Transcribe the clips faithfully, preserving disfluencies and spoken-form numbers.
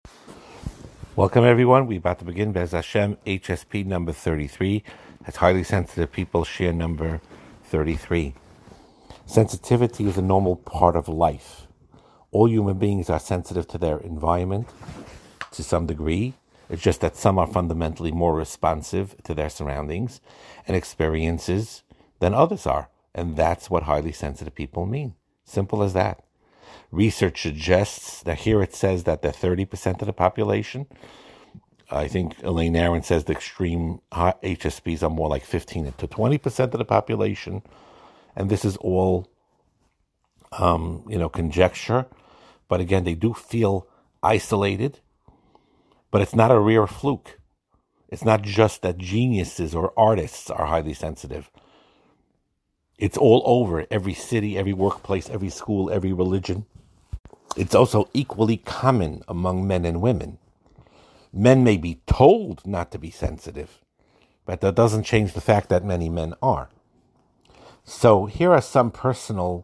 Welcome, everyone. We're about to begin Bez Hashem, H S P number thirty-three. That's highly sensitive people, share number thirty-three. Sensitivity is a normal part of life. All human beings are sensitive to their environment to some degree. It's just that some are fundamentally more responsive to their surroundings and experiences than others are. And that's what highly sensitive people mean. Simple as that. Research suggests that here it says that the thirty percent of the population. I think Elaine Aaron says the extreme H S Ps are more like fifteen to twenty percent of the population. And this is all, um, you know, conjecture. But again, they do feel isolated. But it's not a rare fluke. It's not just that geniuses or artists are highly sensitive. It's all over every city, every workplace, every school, every religion. It's also equally common among men and women. Men may be told not to be sensitive, but that doesn't change the fact that many men are. So here are some personal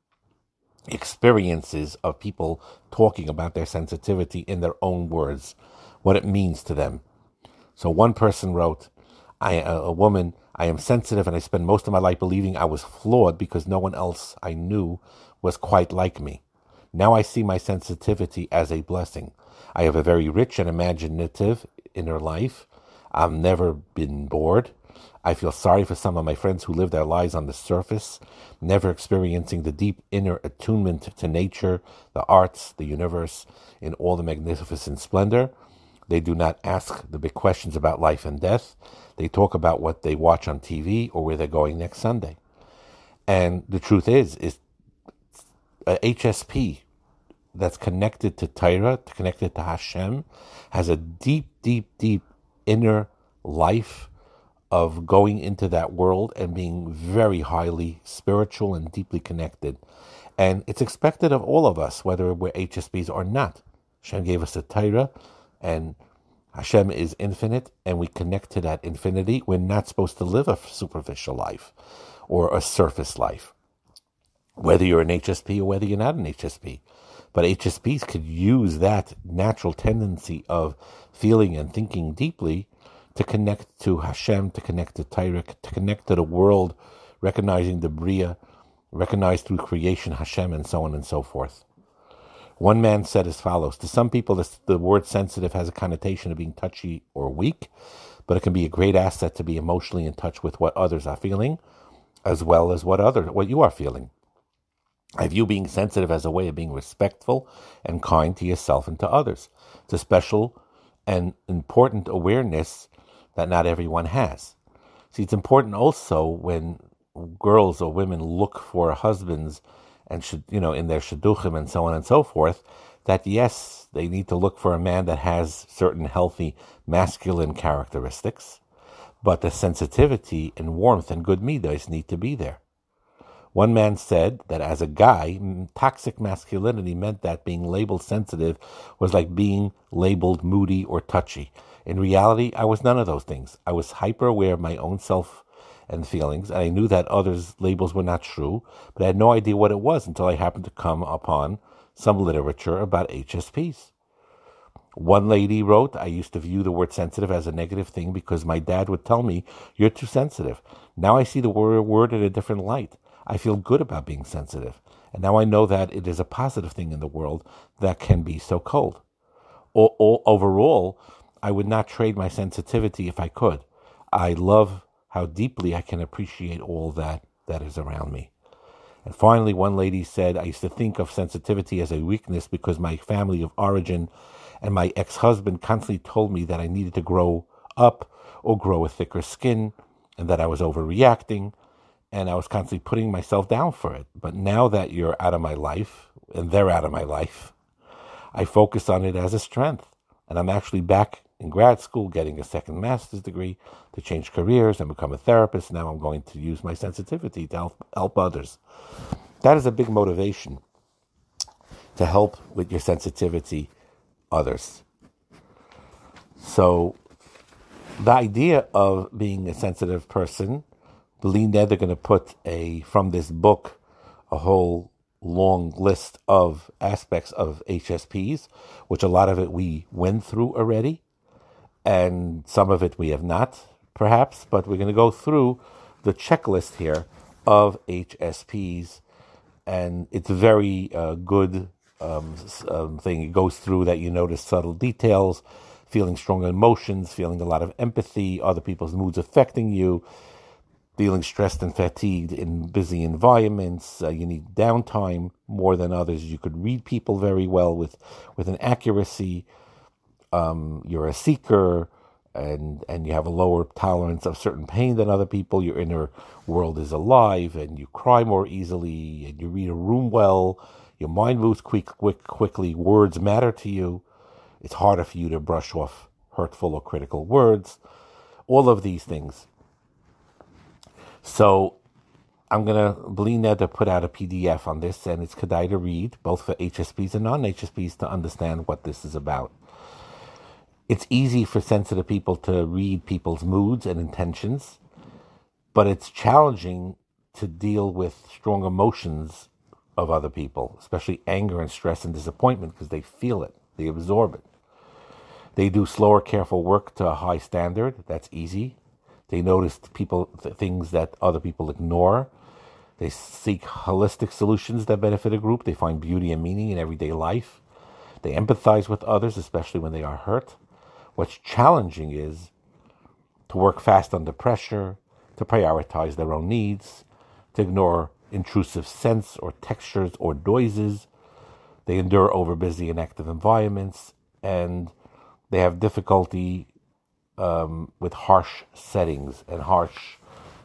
experiences of people talking about their sensitivity in their own words, what it means to them. So one person wrote, I, a woman, I am sensitive and I spend most of my life believing I was flawed because no one else I knew was quite like me. Now I see my sensitivity as a blessing. I have a very rich and imaginative inner life. I've never been bored. I feel sorry for some of my friends who live their lives on the surface, never experiencing the deep inner attunement to nature, the arts, the universe, in all the magnificent splendor. They do not ask the big questions about life and death. They talk about what they watch on T V or where they're going next Sunday. And the truth is, is a H S P that's connected to Torah, connected to Hashem, has a deep, deep, deep inner life of going into that world and being very highly spiritual and deeply connected. And it's expected of all of us, whether we're H S Ps or not. Hashem gave us a Torah, and Hashem is infinite, and we connect to that infinity. We're not supposed to live a superficial life or a surface life, whether you're an H S P or whether you're not an H S P. But H S Ps could use that natural tendency of feeling and thinking deeply to connect to Hashem, to connect to Torah, to connect to the world, recognizing the Bria, recognized through creation Hashem, and so on and so forth. One man said as follows, to some people this, the word sensitive has a connotation of being touchy or weak, but it can be a great asset to be emotionally in touch with what others are feeling, as well as what other what you are feeling. I view being sensitive as a way of being respectful and kind to yourself and to others. It's a special and important awareness that not everyone has. See, it's important also when girls or women look for husbands and should, you know, in their shidduchim and so on and so forth, that yes, they need to look for a man that has certain healthy masculine characteristics, but the sensitivity and warmth and good midos need to be there. One man said that as a guy, toxic masculinity meant that being labeled sensitive was like being labeled moody or touchy. In reality, I was none of those things. I was hyper aware of my own self and feelings, and I knew that others' labels were not true, but I had no idea what it was until I happened to come upon some literature about H S Ps. One lady wrote, I used to view the word sensitive as a negative thing because my dad would tell me, you're too sensitive. Now I see the word in a different light. I feel good about being sensitive. And now I know that it is a positive thing in the world that can be so cold. O- o- overall, I would not trade my sensitivity if I could. I love how deeply I can appreciate all that that is around me. And finally, one lady said, I used to think of sensitivity as a weakness because my family of origin and my ex-husband constantly told me that I needed to grow up or grow a thicker skin and that I was overreacting. And I was constantly putting myself down for it. But now that you're out of my life, and they're out of my life, I focus on it as a strength. And I'm actually back in grad school getting a second master's degree to change careers and become a therapist. Now I'm going to use my sensitivity to help, help others. That is a big motivation, to help with your sensitivity others. So the idea of being a sensitive person, Believe they're going to put a from this book a whole long list of aspects of H S Ps, which a lot of it we went through already, and some of it we have not, perhaps, but we're going to go through the checklist here of H S Ps, and it's a very uh, good um, um, thing. It goes through that you notice subtle details, feeling strong emotions, feeling a lot of empathy, other people's moods affecting you, feeling stressed and fatigued in busy environments. Uh, you need downtime more than others. You could read people very well with, with an accuracy. Um, you're a seeker, and and you have a lower tolerance of certain pain than other people. Your inner world is alive, and you cry more easily, and you read a room well. Your mind moves quick, quick, quickly. Words matter to you. It's harder for you to brush off hurtful or critical words. All of these things. So I'm going to, Blina to put out a P D F on this, and it's Kedai to read, both for H S Ps and non-H S Ps, to understand what this is about. It's easy for sensitive people to read people's moods and intentions, but it's challenging to deal with strong emotions of other people, especially anger and stress and disappointment, because they feel it, they absorb it. They do slower, careful work to a high standard. That's easy. They notice people th- things that other people ignore. They seek holistic solutions that benefit a group. They find beauty and meaning in everyday life. They empathize with others, especially when they are hurt. What's challenging is to work fast under pressure, to prioritize their own needs, to ignore intrusive scents or textures or noises. They endure overbusy and active environments, and they have difficulty Um, with harsh settings and harsh,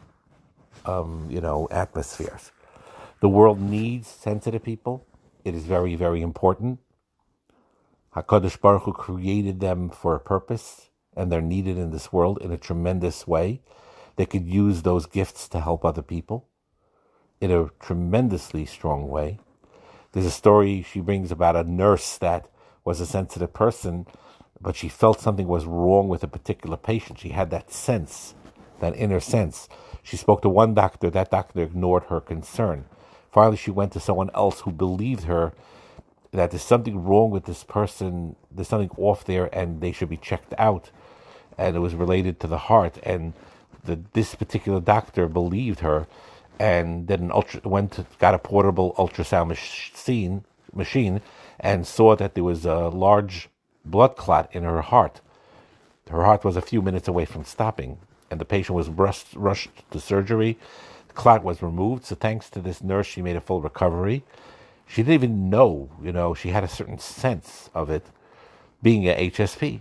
um, you know, atmospheres. The world needs sensitive people. It is very, very important. HaKadosh Baruch Hu created them for a purpose, and they're needed in this world in a tremendous way. They could use those gifts to help other people in a tremendously strong way. There's a story she brings about a nurse that was a sensitive person, but she felt something was wrong with a particular patient. She had that sense, that inner sense. She spoke to one doctor. That doctor ignored her concern. Finally, she went to someone else who believed her that there's something wrong with this person, there's something off there, and they should be checked out. And it was related to the heart. And the, this particular doctor believed her, and then an ultra, went to, got a portable ultrasound machine, machine and saw that there was a large blood clot in her heart. Her heart was a few minutes away from stopping, and the patient was rushed, rushed to surgery. The clot was removed, so thanks to this nurse, she made a full recovery. She didn't even know, you know, she had a certain sense of it, being a H S P.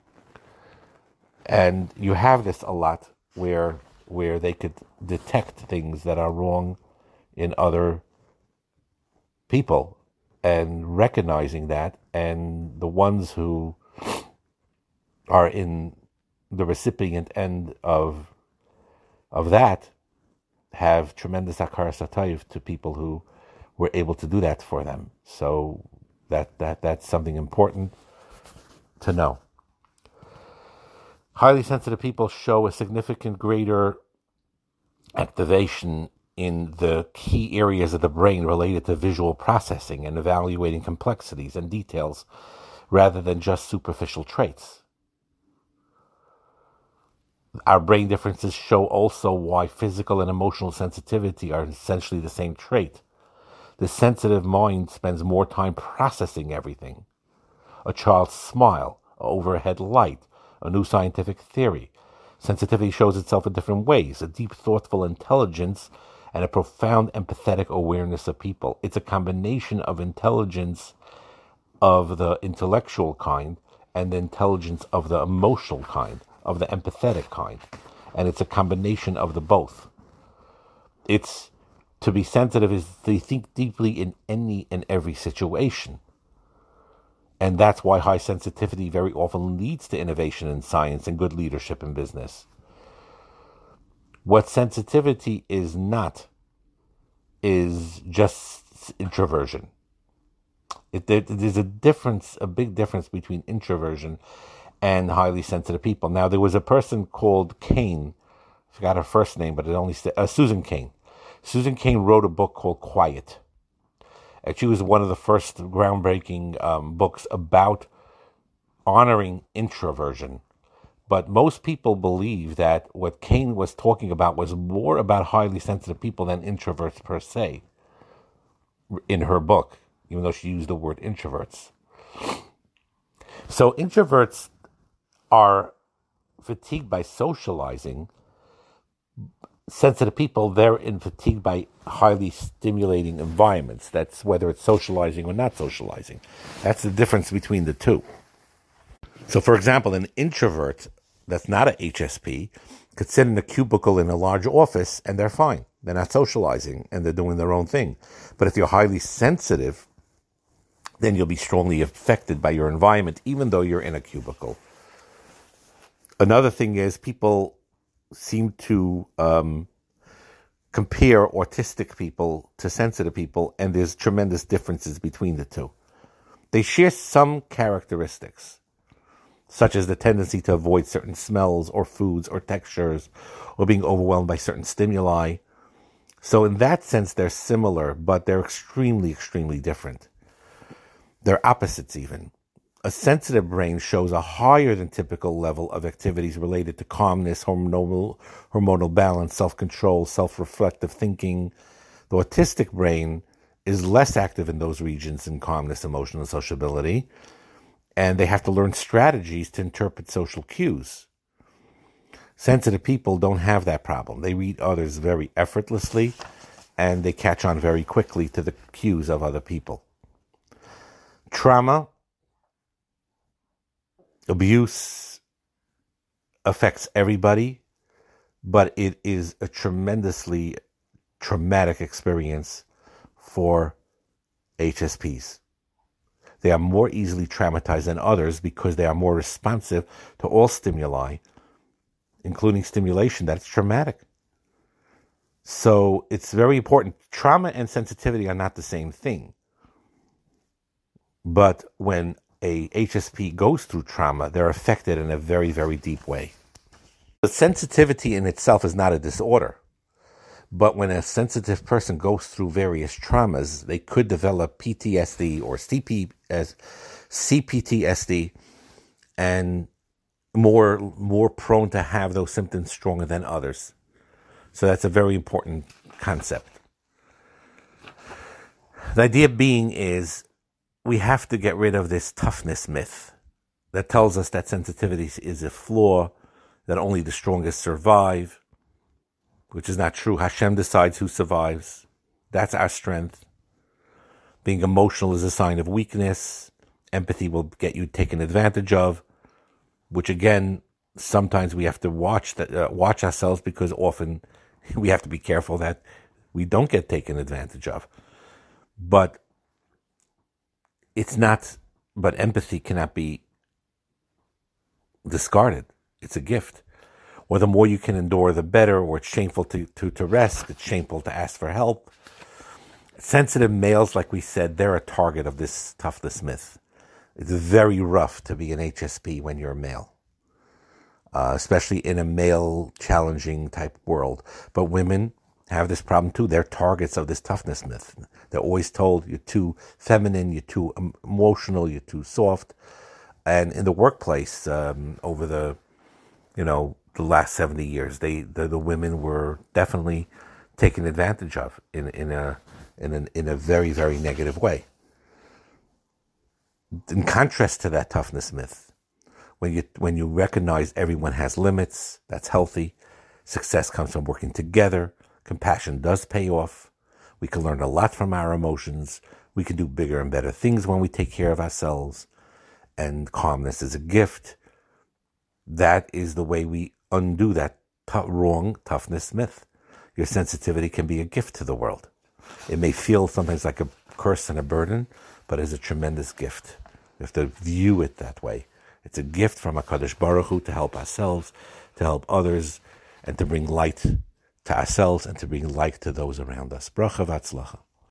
And you have this a lot where where they could detect things that are wrong in other people, and recognizing that, and the ones who are in the recipient end of of that have tremendous hakaras hatov to people who were able to do that for them. So that that that's something important to know. Highly sensitive people show a significant greater activation in the key areas of the brain related to visual processing and evaluating complexities and details rather than just superficial traits. Our brain differences show also why physical and emotional sensitivity are essentially the same trait. The sensitive mind spends more time processing everything. A child's smile, an overhead light, a new scientific theory. Sensitivity shows itself in different ways, a deep, thoughtful intelligence and a profound empathetic awareness of people. It's a combination of intelligence of the intellectual kind and the intelligence of the emotional kind, of the empathetic kind. And it's a combination of the both. It's to be sensitive is to think deeply in any and every situation. And that's why high sensitivity very often leads to innovation in science and good leadership in business. What sensitivity is not is just introversion. It, there, there's a difference, a big difference between introversion and highly sensitive people. Now, there was a person called Cain. I forgot her first name, but it only said uh, Susan Cain. Susan Cain wrote a book called Quiet. And she was one of the first groundbreaking um, books about honoring introversion. But most people believe that what Cain was talking about was more about highly sensitive people than introverts per se in her book, even though she used the word introverts. So introverts are fatigued by socializing. Sensitive people, they're in fatigued by highly stimulating environments. That's whether it's socializing or not socializing. That's the difference between the two. So, for example, an introvert that's not a H S P could sit in a cubicle in a large office and they're fine. They're not socializing and they're doing their own thing. But if you're highly sensitive, then you'll be strongly affected by your environment, even though you're in a cubicle. Another thing is people seem to um, compare autistic people to sensitive people, and there's tremendous differences between the two. They share some characteristics, such as the tendency to avoid certain smells or foods or textures, or being overwhelmed by certain stimuli. So in that sense, they're similar, but they're extremely, extremely different. They're opposites even. A sensitive brain shows a higher than typical level of activities related to calmness, hormonal, hormonal balance, self-control, self-reflective thinking. The autistic brain is less active in those regions in calmness, emotion, and sociability, and they have to learn strategies to interpret social cues. Sensitive people don't have that problem. They read others very effortlessly, and they catch on very quickly to the cues of other people. Trauma, abuse affects everybody, but it is a tremendously traumatic experience for H S Ps. They are more easily traumatized than others because they are more responsive to all stimuli, including stimulation that's traumatic. So it's very important. Trauma and sensitivity are not the same thing. But when a H S P goes through trauma, they're affected in a very, very deep way. The sensitivity in itself is not a disorder. But when a sensitive person goes through various traumas, they could develop P T S D or C P as C P T S D, and more more prone to have those symptoms stronger than others. So that's a very important concept. The idea being is we have to get rid of this toughness myth that tells us that sensitivity is a flaw, that only the strongest survive, which is not true. Hashem decides who survives. That's our strength. Being emotional is a sign of weakness. Empathy will get you taken advantage of, which again, sometimes we have to watch that, uh, watch ourselves, because often we have to be careful that we don't get taken advantage of. But it's not, but empathy cannot be discarded. It's a gift. Or the more you can endure, the better, or it's shameful to, to, to rest, it's shameful to ask for help. Sensitive males, like we said, they're a target of this toughness myth. It's very rough to be an H S P when you're a male, uh, especially in a male challenging type world. But women have this problem too. They're targets of this toughness myth. They're always told you're too feminine, you're too emotional, you're too soft. And in the workplace, um, over the, you know, the last seventy years, they the, the women were definitely taken advantage of in in a in an, in a very, very negative way. In contrast to that toughness myth, when you when you recognize everyone has limits, that's healthy. Success comes from working together. Compassion does pay off. We can learn a lot from our emotions. We can do bigger and better things when we take care of ourselves. And calmness is a gift. That is the way we undo that t- wrong toughness myth. Your sensitivity can be a gift to the world. It may feel sometimes like a curse and a burden, but it's a tremendous gift. We have to view it that way. It's a gift from HaKadosh Baruch Hu to help ourselves, to help others, and to bring light to ourselves and to bring light to those around us. Bracha v'atzlacha.